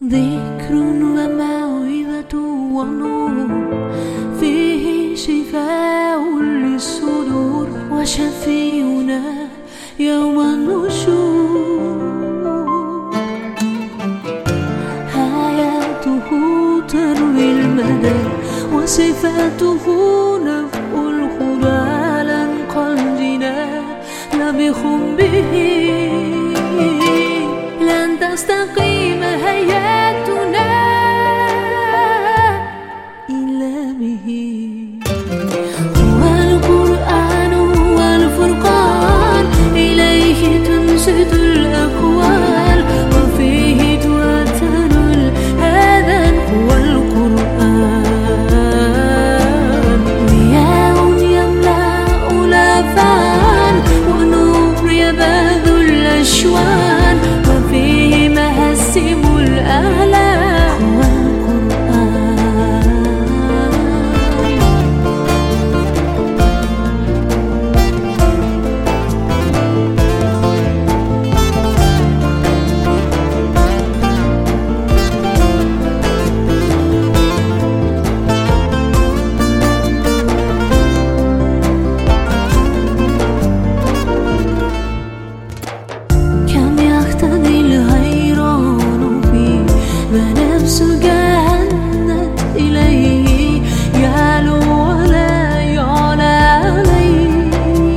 ذكر وموعظة ونور، فيه شفاء للصدور وشفيعنا يوم النشور. حياته تروي المدى وصفاته نفع الهدى، لن قلبنا لبخم به لن تستقيم حياتنا إلا به. هو القرآن والفرقان، إليه تنصت الأقوال وفيه تواتر الآذان. هو القرآن ضياء يملأ الآفاق ونور يباذ الأشوان، وفيه مهسم الأعلام. هو ونفسك هنت إليه يعلو ولا يعلى عليه.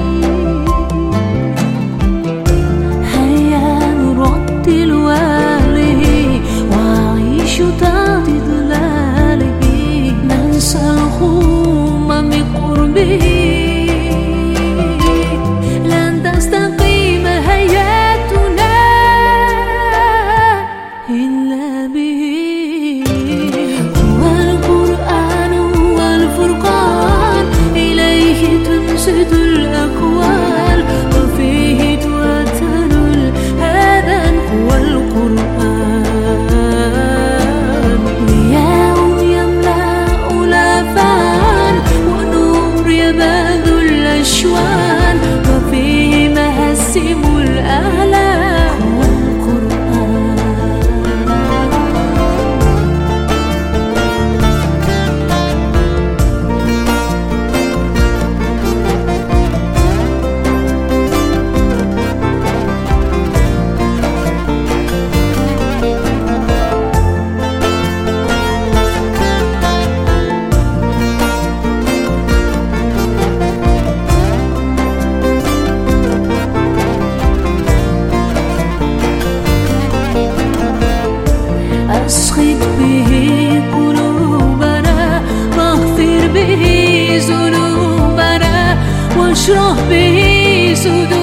هيا نرتل واله وعيش تحت ظلاله، ننسى الخوم بقربه لن تستقيم حياتنا إلا به. هو القرآن والفرقان، إليه تنصت الأقوال وفيه تواتر الآذان. هو القرآن ضياء يملأ الآفاق ونور يباذ الأشوان، وفيه مهسم الأعلام. هو أسخط به قلوبنا واغفر به ذنوبنا واشرح به صدورنا.